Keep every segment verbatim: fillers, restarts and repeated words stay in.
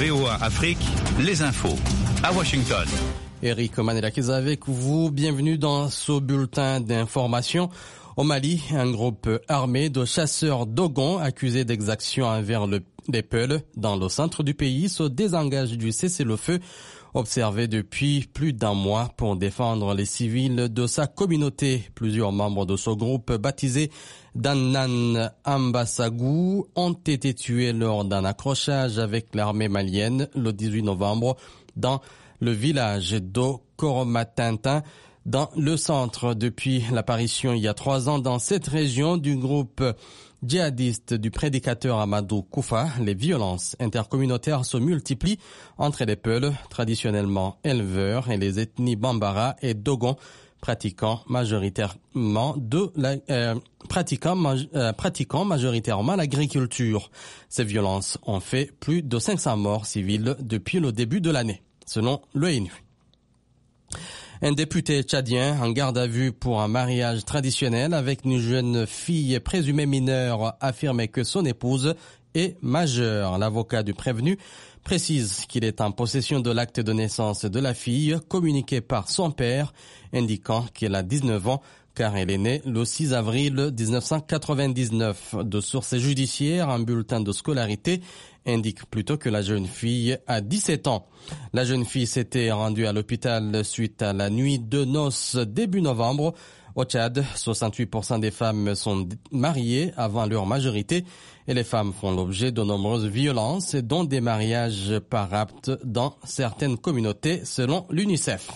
V O A Afrique, les infos. À Washington. Eric Manelakiz avec vous. Bienvenue dans ce bulletin d'information. Au Mali, un groupe armé de chasseurs Dogon accusés d'exactions envers le, les Peuls dans le centre du pays se désengage du cessez-le-feu observé depuis plus d'un mois pour défendre les civils de sa communauté. Plusieurs membres de ce groupe baptisé Dannan Ambasagou ont été tués lors d'un accrochage avec l'armée malienne le dix-huit novembre dans le village d'Okoromatintin, dans le centre. Depuis l'apparition il y a trois ans dans cette région du groupe djihadiste du prédicateur Amadou Koufa, les violences intercommunautaires se multiplient entre les Peuls, traditionnellement éleveurs, et les ethnies Bambara et Dogon, pratiquant majoritairement de la, euh, pratiquant, euh, pratiquant majoritairement l'agriculture. Ces violences ont fait plus de cinq cents morts civiles depuis le début de l'année, selon l'ONU. Un député tchadien en garde à vue pour un mariage traditionnel avec une jeune fille présumée mineure a affirmé que son épouse est majeure. L'avocat du prévenu précise qu'il est en possession de l'acte de naissance de la fille communiqué par son père, indiquant qu'elle a dix-neuf ans car elle est née le six avril dix-neuf cent quatre-vingt-dix-neuf. De sources judiciaires, un bulletin de scolarité indique plutôt que la jeune fille a dix-sept ans. La jeune fille s'était rendue à l'hôpital suite à la nuit de noces début novembre. Au Tchad, soixante-huit pour cent des femmes sont mariées avant leur majorité et les femmes font l'objet de nombreuses violences, dont des mariages par rapt dans certaines communautés, selon l'UNICEF.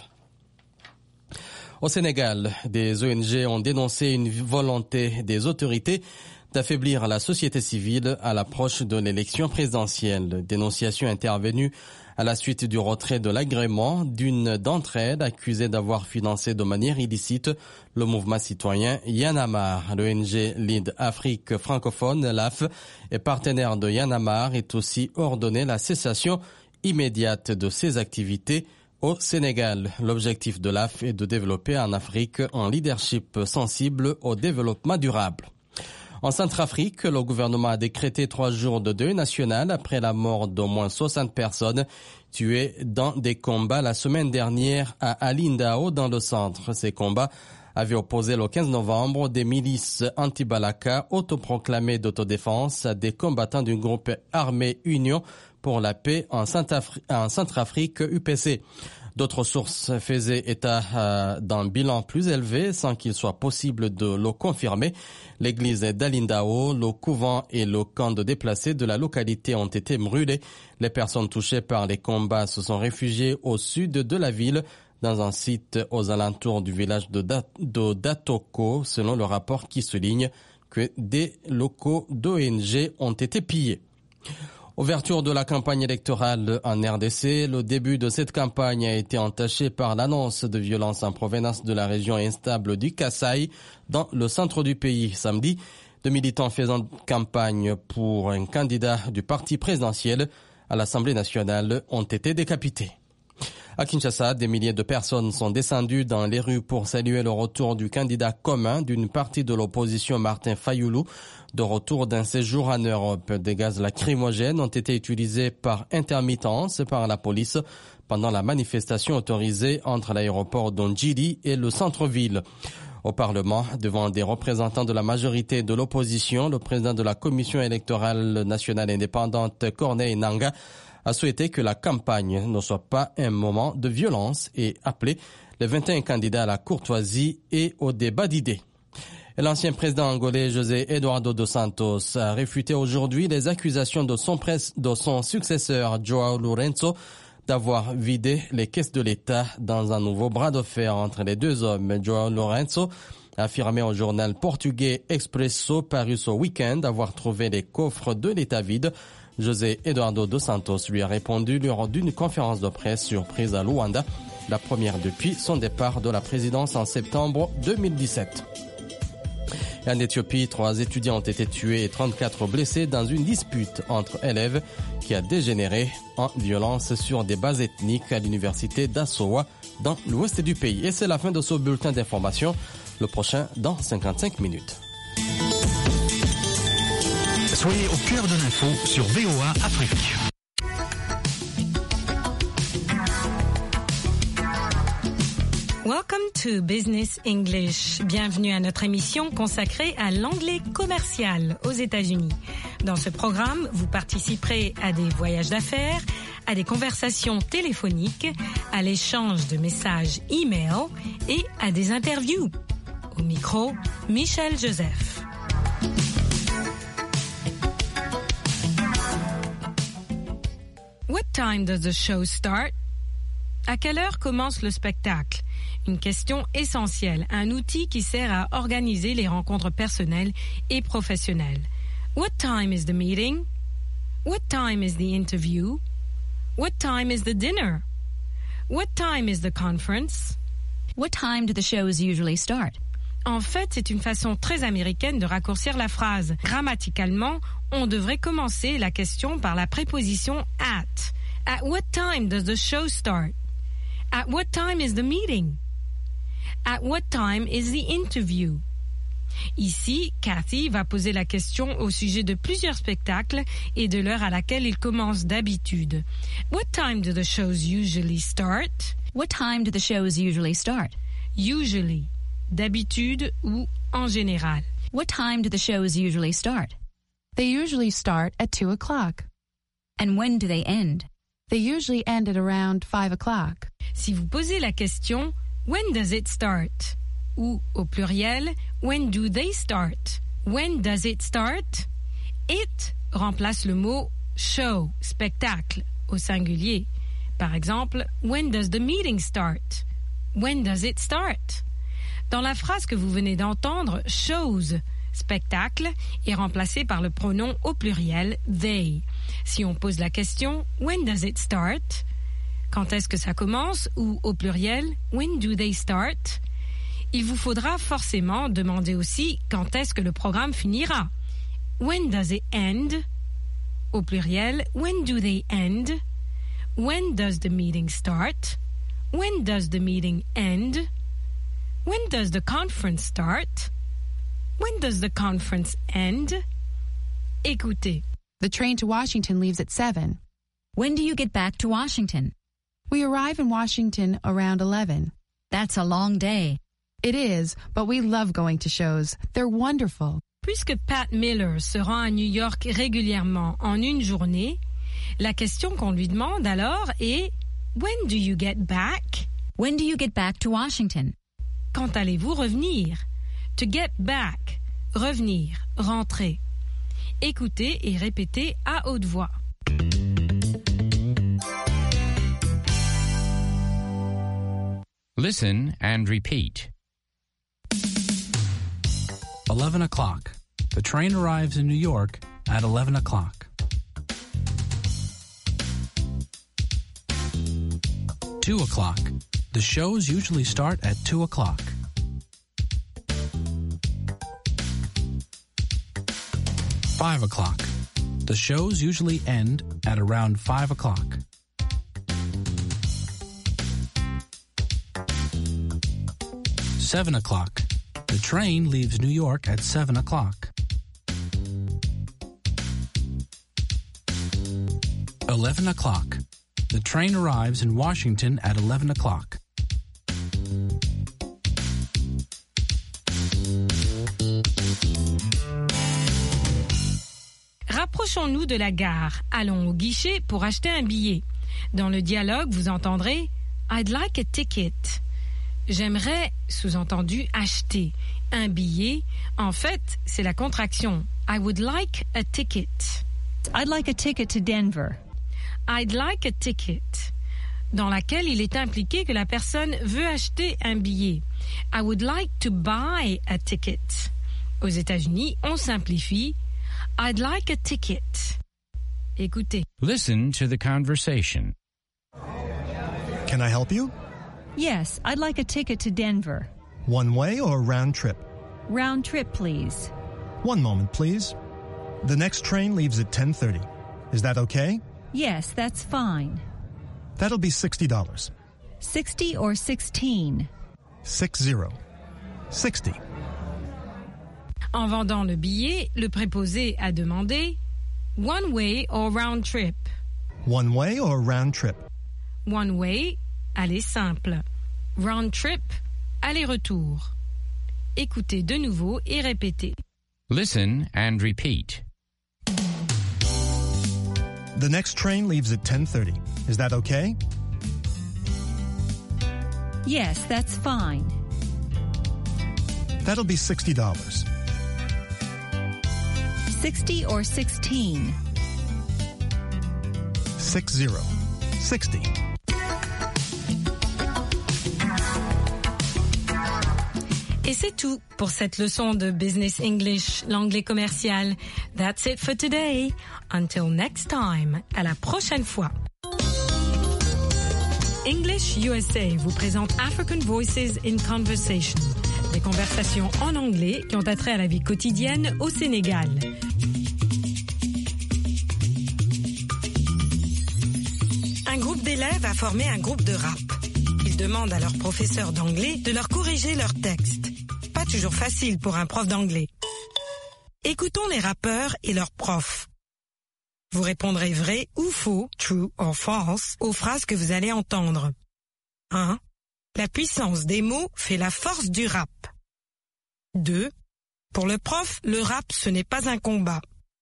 Au Sénégal, des O N G ont dénoncé une volonté des autorités d'affaiblir la société civile à l'approche de l'élection présidentielle. Dénonciation intervenue à la suite du retrait de l'agrément d'une d'entre elles accusée d'avoir financé de manière illicite le mouvement citoyen Y'en a marre. L'O N G Lead Afrique francophone, L A F, et partenaire de Y'en a marre, est aussi ordonné la cessation immédiate de ses activités au Sénégal. L'objectif de l'A F est de développer en Afrique un leadership sensible au développement durable. En Centrafrique, le gouvernement a décrété trois jours de deuil national après la mort d'au moins soixante personnes tuées dans des combats la semaine dernière à Alindao dans le centre. Ces combats avaient opposé le quinze novembre des milices anti-Balaka autoproclamées d'autodéfense à des combattants du groupe armé Union pour la paix en Centrafrique U P C. D'autres sources faisaient état euh, d'un bilan plus élevé sans qu'il soit possible de le confirmer. L'église d'Alindao, le couvent et le camp de déplacés de la localité ont été brûlés. Les personnes touchées par les combats se sont réfugiées au sud de la ville, dans un site aux alentours du village de, Dat- de Datoko, selon le rapport qui souligne que des locaux d'O N G ont été pillés. Ouverture de la campagne électorale en R D C, le début de cette campagne a été entaché par l'annonce de violences en provenance de la région instable du Kasaï dans le centre du pays. Samedi, deux militants faisant campagne pour un candidat du parti présidentiel à l'Assemblée nationale ont été décapités. À Kinshasa, des milliers de personnes sont descendues dans les rues pour saluer le retour du candidat commun d'une partie de l'opposition, Martin Fayoulou, de retour d'un séjour en Europe. Des gaz lacrymogènes ont été utilisés par intermittence par la police pendant la manifestation autorisée entre l'aéroport d'Ondjili et le centre-ville. Au Parlement, devant des représentants de la majorité de l'opposition, le président de la Commission électorale nationale indépendante, Corneille Nangaa, a souhaité que la campagne ne soit pas un moment de violence et appelé les vingt et un candidats à la courtoisie et au débat d'idées. Et l'ancien président angolais José Eduardo dos Santos a réfuté aujourd'hui les accusations de son, presse, de son successeur João Lourenço d'avoir vidé les caisses de l'État dans un nouveau bras de fer entre les deux hommes. João Lourenço a affirmé au journal portugais Expresso paru ce week-end avoir trouvé les coffres de l'État vides. José Eduardo dos Santos lui a répondu lors d'une conférence de presse surprise à Luanda, la première depuis son départ de la présidence en septembre deux mille dix-sept. Et en Éthiopie, trois étudiants ont été tués et trente-quatre blessés dans une dispute entre élèves qui a dégénéré en violence sur des bases ethniques à l'université d'Assowa dans l'ouest du pays. Et c'est la fin de ce bulletin d'information. Le prochain dans cinquante-cinq minutes. Soyez au cœur de l'info sur V O A Afrique. Welcome to Business English. Bienvenue à notre émission consacrée à l'anglais commercial aux États-Unis. Dans ce programme, vous participerez à des voyages d'affaires, à des conversations téléphoniques, à l'échange de messages e-mail et à des interviews. Au micro, Michel Joseph. What time does the show start? À quelle heure commence le spectacle? Une question essentielle, un outil qui sert à organiser les rencontres personnelles et professionnelles. What time is the meeting? What time is the interview? What time is the dinner? What time is the conference? What time do the shows usually start? En fait, c'est une façon très américaine de raccourcir la phrase. Grammaticalement, on devrait commencer la question par la préposition at. At what time does the show start? At what time is the meeting? At what time is the interview? Ici, Cathy va poser la question au sujet de plusieurs spectacles et de l'heure à laquelle ils commencent d'habitude. What time do the shows usually start? What time do the shows usually start? Usually, d'habitude ou en général. What time do the shows usually start? They usually start at two o'clock. And when do they end? They usually end at around five o'clock. Si vous posez la question, when does it start? Ou, au pluriel, when do they start? When does it start? It remplace le mot show, spectacle, au singulier. Par exemple, when does the meeting start? When does it start? Dans la phrase que vous venez d'entendre, shows, spectacle, est remplacé par le pronom au pluriel they. Si on pose la question, when does it start? Quand est-ce que ça commence? Ou au pluriel, when do they start? Il vous faudra forcément demander aussi quand est-ce que le programme finira. When does it end? Au pluriel, when do they end? When does the meeting start? When does the meeting end? When does the conference start? When does the conference end? Écoutez. The train to Washington leaves at seven. When do you get back to Washington? We arrive in Washington around eleven. That's a long day. It is, but we love going to shows. They're wonderful. Puisque Pat Miller se rend à New York régulièrement en une journée, la question qu'on lui demande alors est « When do you get back? » When do you get back to Washington? Quand allez-vous revenir? To get back, revenir, rentrer. Écoutez et répétez à haute voix. Listen and repeat. eleven o'clock. The train arrives in New York at eleven o'clock. two o'clock. The shows usually start at two o'clock. five o'clock. The shows usually end at around five o'clock. seven o'clock. The train leaves New York at seven o'clock. eleven o'clock. The train arrives in Washington at eleven o'clock. Rapprochons-nous de la gare. Allons au guichet pour acheter un billet. Dans le dialogue, vous entendrez « I'd like a ticket ». J'aimerais, sous-entendu, acheter un billet. En fait, c'est la contraction « I would like a ticket ». I'd like a ticket to Denver. I'd like a ticket, dans laquelle il est impliqué que la personne veut acheter un billet. I would like to buy a ticket. Aux États-Unis, on simplifie I'd like a ticket. Écoutez. Listen to the conversation. Can I help you? Yes, I'd like a ticket to Denver. One way or round trip? Round trip, please. One moment, please. The next train leaves at ten thirty. Is that okay? Yes, that's fine. That'll be sixty dollars. Sixty or sixteen? Six zero. Sixty. En vendant le billet, le préposé a demandé one way or round trip. One way or round trip? One way, aller simple. round trip, aller-retour. Écoutez de nouveau et répétez. Listen and repeat. The next train leaves at ten thirty. Is that okay? Yes, that's fine. That'll be sixty dollars. sixty or sixteen? Six zero. Sixty. Et c'est tout pour cette leçon de Business English, l'anglais commercial. That's it for today. Until next time. À la prochaine fois. English U S A vous présente African Voices in Conversation. Des conversations en anglais qui ont attrait à la vie quotidienne au Sénégal. Un groupe d'élèves a formé un groupe de rap. Ils demandent à leur professeur d'anglais de leur corriger leurs textes. Pas toujours facile pour un prof d'anglais. Écoutons les rappeurs et leurs profs. Vous répondrez vrai ou faux, true or false, aux phrases que vous allez entendre. un. La puissance des mots fait la force du rap. deux. Pour le prof, le rap, ce n'est pas un combat.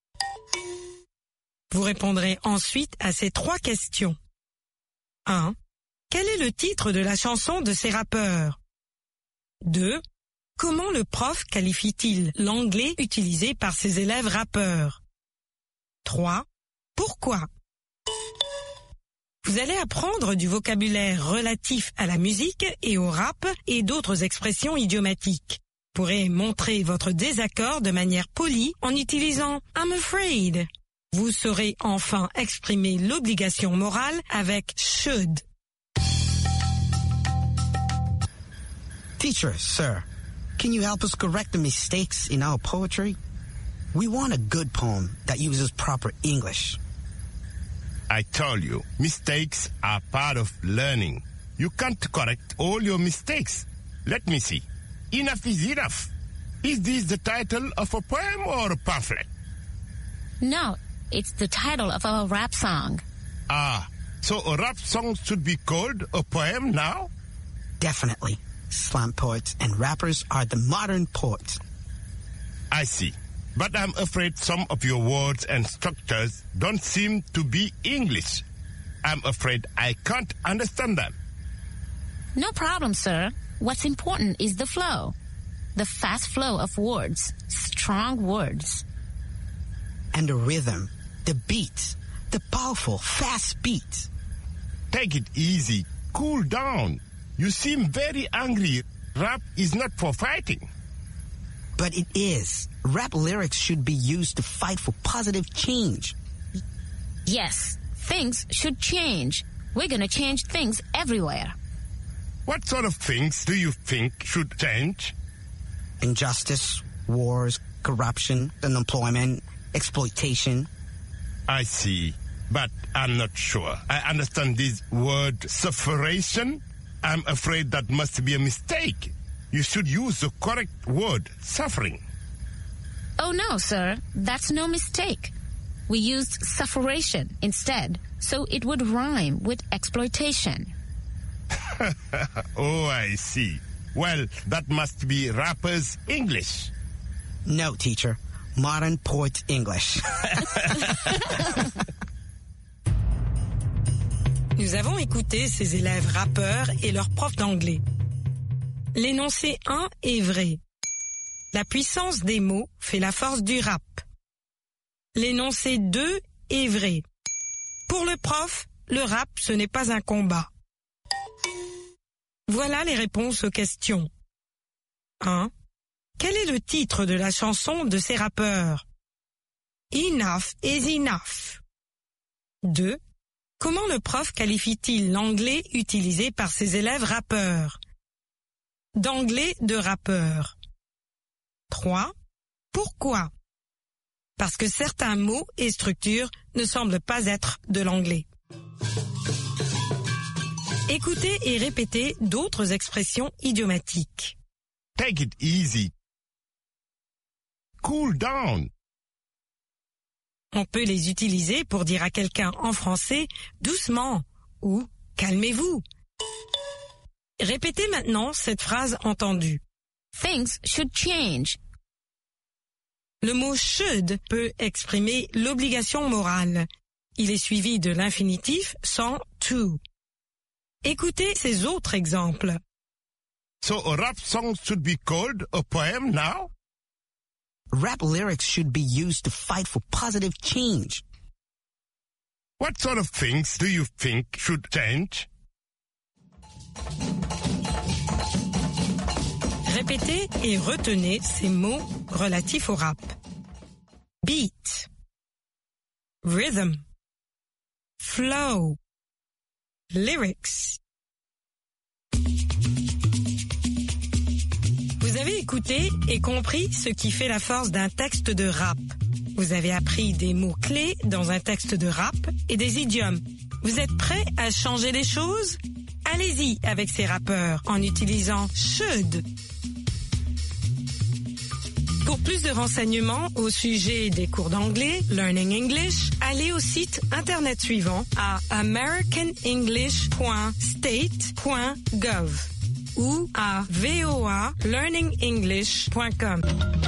Vous répondrez ensuite à ces trois questions. un. Quel est le titre de la chanson de ces rappeurs? deux. Comment le prof qualifie-t-il l'anglais utilisé par ses élèves rappeurs? trois. Pourquoi? Vous allez apprendre du vocabulaire relatif à la musique et au rap et d'autres expressions idiomatiques. Vous pourrez montrer votre désaccord de manière polie en utilisant « I'm afraid ». Vous saurez enfin exprimer l'obligation morale avec « should ». Teacher, sir, can you help us correct the mistakes in our poetry? We want a good poem that uses proper English. I told you, mistakes are part of learning. You can't correct all your mistakes. Let me see. Enough is enough. Is this the title of a poem or a pamphlet? No, it's the title of our rap song. Ah, so a rap song should be called a poem now? Definitely. Slam poets and rappers are the modern poets. I see. But I'm afraid some of your words and structures don't seem to be English. I'm afraid I can't understand them. No problem, sir. What's important is the flow. The fast flow of words. Strong words. And the rhythm, the beat, the powerful, fast beat. Take it easy. Cool down. You seem very angry. Rap is not for fighting. But it is. Rap lyrics should be used to fight for positive change. Yes, things should change. We're gonna change things everywhere. What sort of things do you think should change? Injustice, wars, corruption, unemployment, exploitation. I see, but I'm not sure. I understand this word sufferation. I'm afraid that must be a mistake. You should use the correct word, suffering. Oh no, sir, that's no mistake. We used sufferation instead, so it would rhyme with exploitation. Oh, I see. Well, that must be rappers' English. No, teacher. Modern poet English. Nous avons écouté ces élèves rappeurs et leurs profs d'anglais. L'énoncé un est vrai. La puissance des mots fait la force du rap. L'énoncé deux est vrai. Pour le prof, le rap, ce n'est pas un combat. Voilà les réponses aux questions. un. Quel est le titre de la chanson de ces rappeurs? Enough is enough. deux. Comment le prof qualifie-t-il l'anglais utilisé par ses élèves rappeurs? D'anglais de rappeur. trois. Pourquoi? Parce que certains mots et structures ne semblent pas être de l'anglais. Écoutez et répétez d'autres expressions idiomatiques. Take it easy. Cool down. On peut les utiliser pour dire à quelqu'un en français « doucement » ou « calmez-vous ». Répétez maintenant cette phrase entendue. Things should change. Le mot should peut exprimer l'obligation morale. Il est suivi de l'infinitif sans to. Écoutez ces autres exemples. So a rap song should be called a poem now? Rap lyrics should be used to fight for positive change. What sort of things do you think should change? Répétez et retenez ces mots relatifs au rap. Beat, rhythm, flow, lyrics. Vous avez écouté et compris ce qui fait la force d'un texte de rap. Vous avez appris des mots-clés dans un texte de rap et des idiomes. Vous êtes prêts à changer les choses? Allez-y avec ces rappeurs en utilisant should. Pour plus de renseignements au sujet des cours d'anglais, Learning English, allez au site internet suivant à american english point state point gov ou à v o a learning english point com.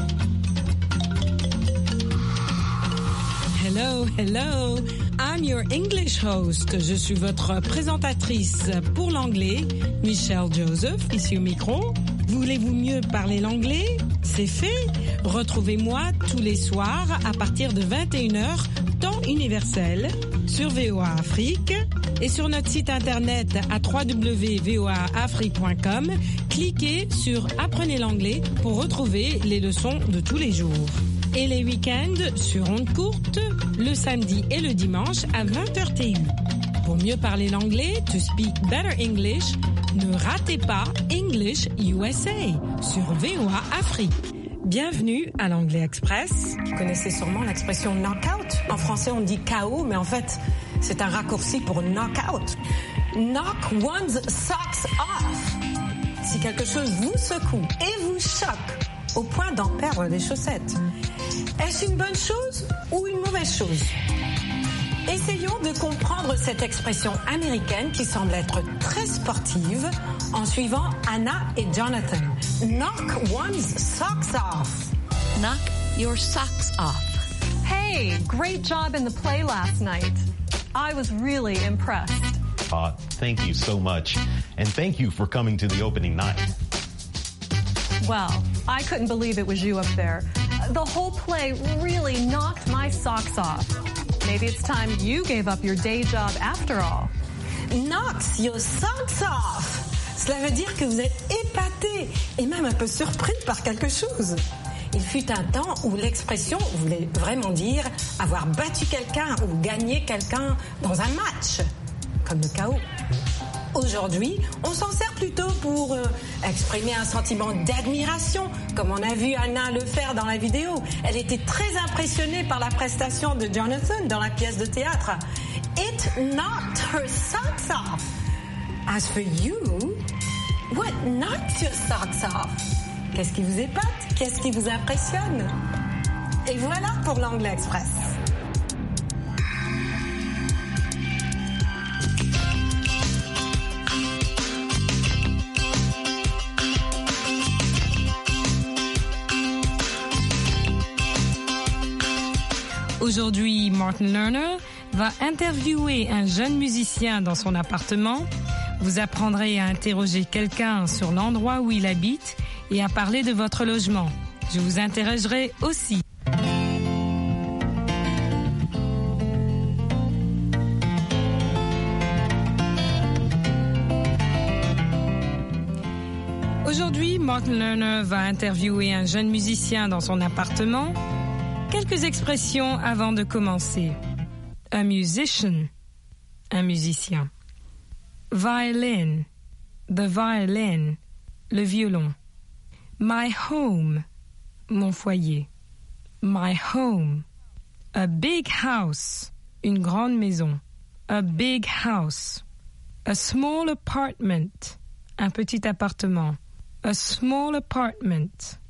Hello, hello, I'm your English host. Je suis votre présentatrice pour l'anglais, Michelle Joseph, ici au micro. Voulez-vous mieux parler l'anglais? C'est fait. Retrouvez-moi tous les soirs à partir de vingt et une heures, temps universel, sur V O A Afrique et sur notre site internet à w w w point v o a afrique point com. Cliquez sur Apprenez l'anglais pour retrouver les leçons de tous les jours. Et les week-ends sur ondes courtes, le samedi et le dimanche à vingt heures T U. Pour mieux parler l'anglais, to speak better English, ne ratez pas English U S A sur V O A Afrique. Bienvenue à l'Anglais Express. Vous connaissez sûrement l'expression knockout. En français, on dit K O, mais en fait, c'est un raccourci pour knockout. Knock one's socks off. Si quelque chose vous secoue et vous choque au point d'en perdre des chaussettes, est-ce une bonne chose ou une mauvaise chose? Essayons de comprendre cette expression américaine qui semble être très sportive en suivant Anna et Jonathan. Knock one's socks off. Knock your socks off. Hey, great job in the play last night. I was really impressed. Uh, thank you so much. And thank you for coming to the opening night. Well, I couldn't believe it was you up there. The whole play really knocked my socks off. Maybe it's time you gave up your day job after all. Knocks your socks off. Cela veut dire que vous êtes épaté et même un peu surpris par quelque chose. Il fut un temps où l'expression voulait vraiment dire avoir battu quelqu'un ou gagné quelqu'un dans un match, comme le K O. Aujourd'hui, on s'en sert plutôt pour euh, exprimer un sentiment d'admiration, comme on a vu Anna le faire dans la vidéo. Elle était très impressionnée par la prestation de Jonathan dans la pièce de théâtre. It knocked her socks off. As for you, what knocked your socks off? Qu'est-ce qui vous épate? Qu'est-ce qui vous impressionne? Et voilà pour l'Anglais Express. Aujourd'hui, Martin Lerner va interviewer un jeune musicien dans son appartement. Vous apprendrez à interroger quelqu'un sur l'endroit où il habite et à parler de votre logement. Je vous interrogerai aussi. Aujourd'hui, Martin Lerner va interviewer un jeune musicien dans son appartement. Quelques expressions avant de commencer. A musician, un musicien. Violin, the violin, le violon. My home, mon foyer. My home. A big house, une grande maison. A big house. A small apartment, un petit appartement. A small apartment.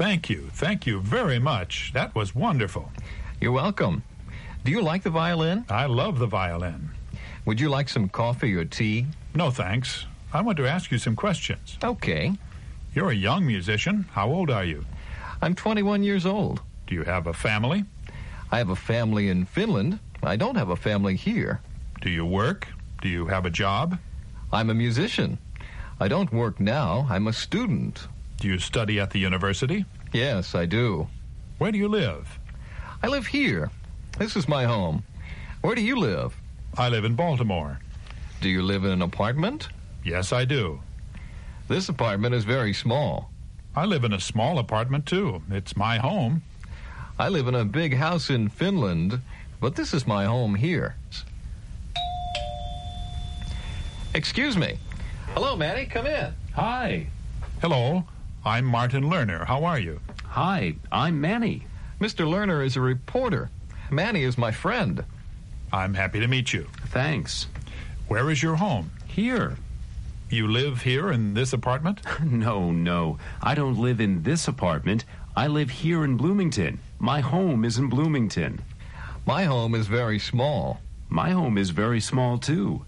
Thank you. Thank you very much. That was wonderful. You're welcome. Do you like the violin? I love the violin. Would you like some coffee or tea? No, thanks. I want to ask you some questions. Okay. You're a young musician. How old are you? I'm twenty-one years old. Do you have a family? I have a family in Finland. I don't have a family here. Do you work? Do you have a job? I'm a musician. I don't work now. I'm a student. Do you study at the university? Yes, I do. Where do you live? I live here. This is my home. Where do you live? I live in Baltimore. Do you live in an apartment? Yes, I do. This apartment is very small. I live in a small apartment, too. It's my home. I live in a big house in Finland, but this is my home here. Excuse me. Hello, Manny. Come in. Hi. Hello. I'm Martin Lerner. How are you? Hi. I'm Manny. Mister Lerner is a reporter. Manny is my friend. I'm happy to meet you. Thanks. Where is your home? Here. You live here in this apartment? No, no. I don't live in this apartment. I live here in Bloomington. My home is in Bloomington. My home is very small. My home is very small, too.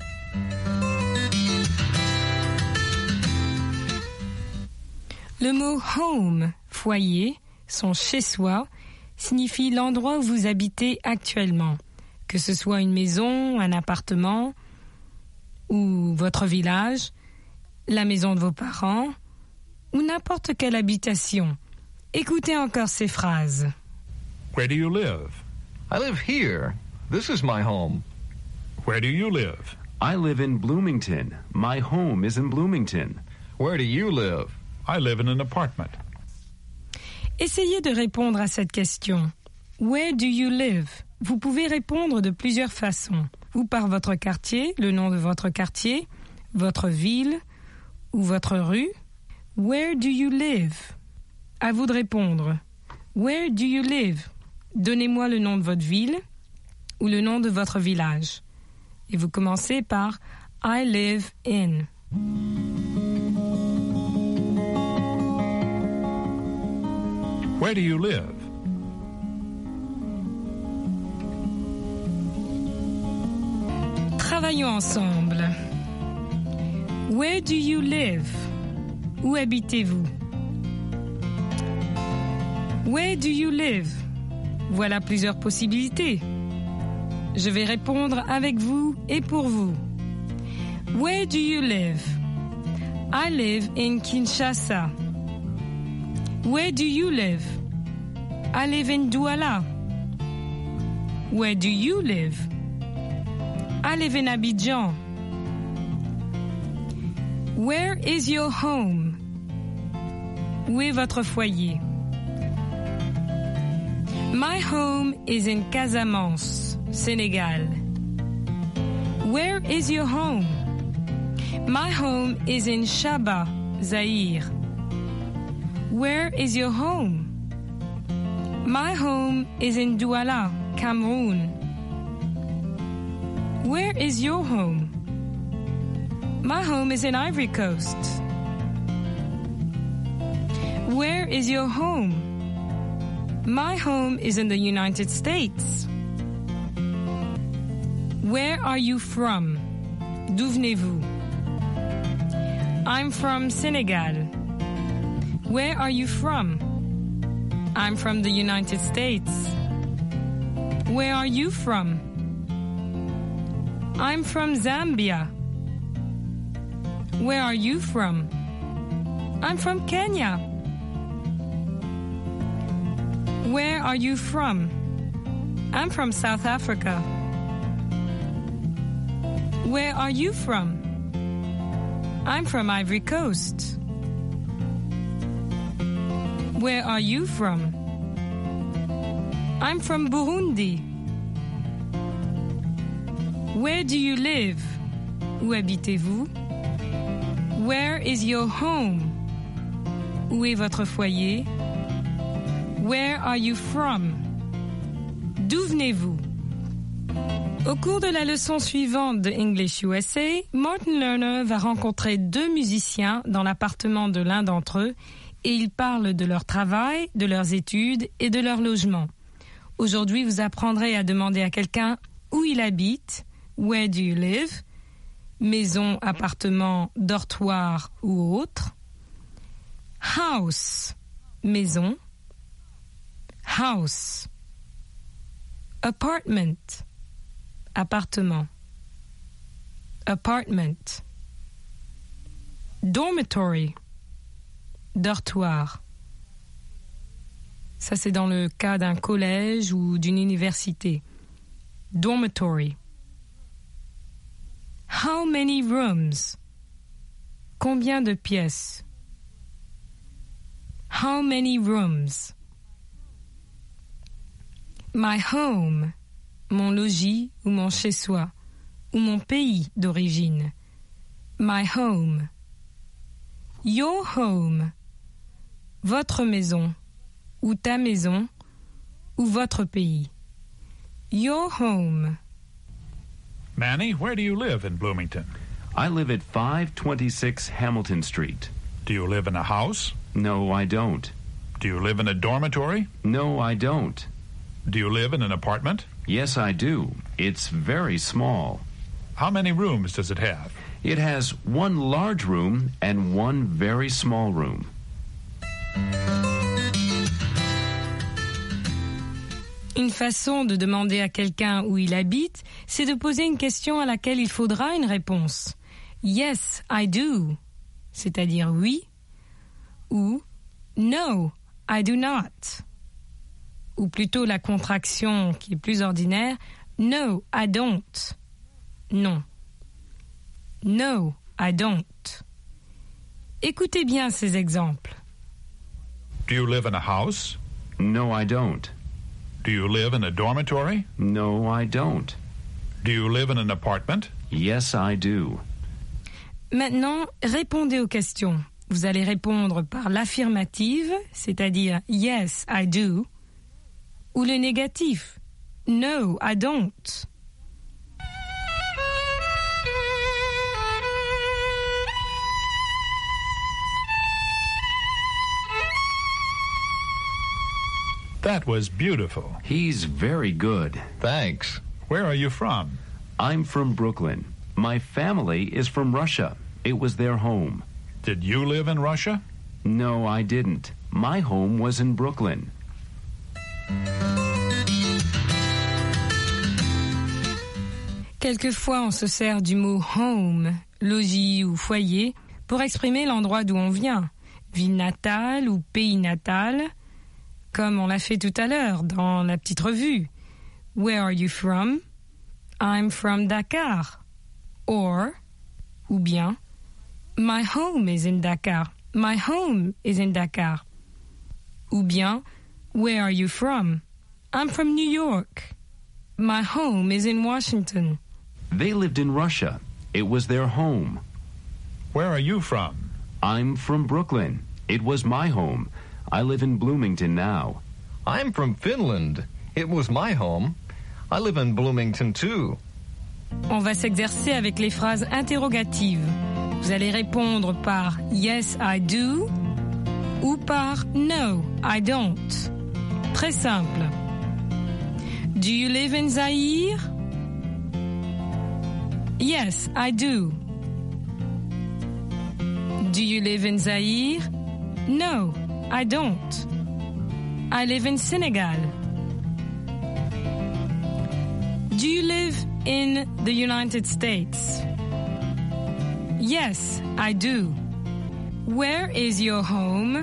Le mot home, foyer, son chez-soi, signifie l'endroit où vous habitez actuellement, que ce soit une maison, un appartement ou votre village, la maison de vos parents ou n'importe quelle habitation. Écoutez encore ces phrases. Where do you live? I live here. This is my home. Where do you live? I live in Bloomington. My home is in Bloomington. Where do you live? I live in an apartment. Essayez de répondre à cette question. Where do you live? Vous pouvez répondre de plusieurs façons. Ou par votre quartier, le nom de votre quartier, votre ville ou votre rue. Where do you live? À vous de répondre. Where do you live? Donnez-moi le nom de votre ville ou le nom de votre village. Et vous commencez par I live in. Where do you live? Travaillons ensemble. Where do you live? Où habitez-vous? Where do you live? Voilà plusieurs possibilités. Je vais répondre avec vous et pour vous. Where do you live? I live in Kinshasa. Where do you live? I live in Douala. Where do you live? I live in Abidjan. Where is your home? Où est votre foyer? My home is in Casamance, Senegal. Where is your home? My home is in Shaba, Zaire. Where is your home? My home is in Douala, Cameroon. Where is your home? My home is in Ivory Coast. Where is your home? My home is in the United States. Where are you from? D'où venez-vous? I'm from Senegal. Where are you from? I'm from the United States. Where are you from? I'm from Zambia. Where are you from? I'm from Kenya. Where are you from? I'm from South Africa. Where are you from? I'm from Ivory Coast. Where are you from? I'm from Burundi. Where do you live? Où habitez-vous? Where is your home? Où est votre foyer? Where are you from? D'où venez-vous? Au cours de la leçon suivante de English U S A, Martin Lerner va rencontrer deux musiciens dans l'appartement de l'un d'entre eux et ils parlent de leur travail, de leurs études et de leur logement. Aujourd'hui, vous apprendrez à demander à quelqu'un où il habite, where do you live, maison, appartement, dortoir ou autre. House, maison. House. Apartment, appartement. Apartment. Dormitory, dortoir. Ça, c'est dans le cas d'un collège ou d'une université. Dormitory. How many rooms? Combien de pièces? How many rooms? My home, mon logis ou mon chez-soi, ou mon pays d'origine. My home. Your home, votre maison, ou ta maison, ou votre pays. Your home. Manny, where do you live in Bloomington? I live at five twenty-six Hamilton Street. Do you live in a house? No, I don't. Do you live in a dormitory? No, I don't. Do you live in an apartment? Yes, I do. It's very small. How many rooms does it have? It has one large room and one very small room. Une façon de demander à quelqu'un où il habite, c'est de poser une question à laquelle il faudra une réponse. Yes, I do, c'est-à-dire oui, ou no, I do not. Ou plutôt la contraction qui est plus ordinaire, no, I don't. Non. No, I don't. Écoutez bien ces exemples. Do you live in a house? No, I don't. Do you live in a dormitory? No, I don't. Do you live in an apartment? Yes, I do. Maintenant, répondez aux questions. Vous allez répondre par l'affirmative, c'est-à-dire yes, I do, ou le négatif, no, I don't. That was beautiful. He's very good. Thanks. Where are you from? I'm from Brooklyn. My family is from Russia. It was their home. Did you live in Russia? No, I didn't. My home was in Brooklyn. Quelquefois, on se sert du mot home, logis ou foyer, pour exprimer l'endroit d'où on vient, ville natale ou pays natal, comme on l'a fait tout à l'heure dans la petite revue. Where are you from? I'm from Dakar. Or, ou bien, my home is in Dakar. My home is in Dakar. Ou bien, where are you from? I'm from New York. My home is in Washington. They lived in Russia. It was their home. Where are you from? I'm from Brooklyn. It was my home. I live in Bloomington now. I'm from Finland. It was my home. I live in Bloomington too. On va s'exercer avec les phrases interrogatives. Vous allez répondre par yes, I do ou par no, I don't. Très simple. Do you live in Zaire? Yes, I do. Do you live in Zaire? No, I don't. I live in Senegal. Do you live in the United States? Yes, I do. Where is your home?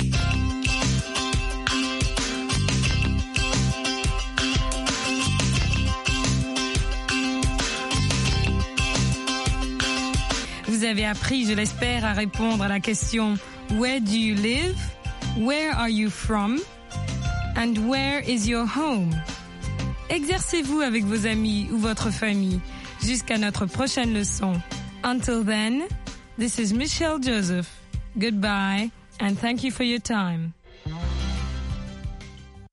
Vous avez appris, je l'espère, à répondre à la question Where do you live? Where are you from? And where is your home? Exercez-vous avec vos amis ou votre famille jusqu'à notre prochaine leçon. Until then, this is Michelle Joseph. Goodbye and thank you for your time.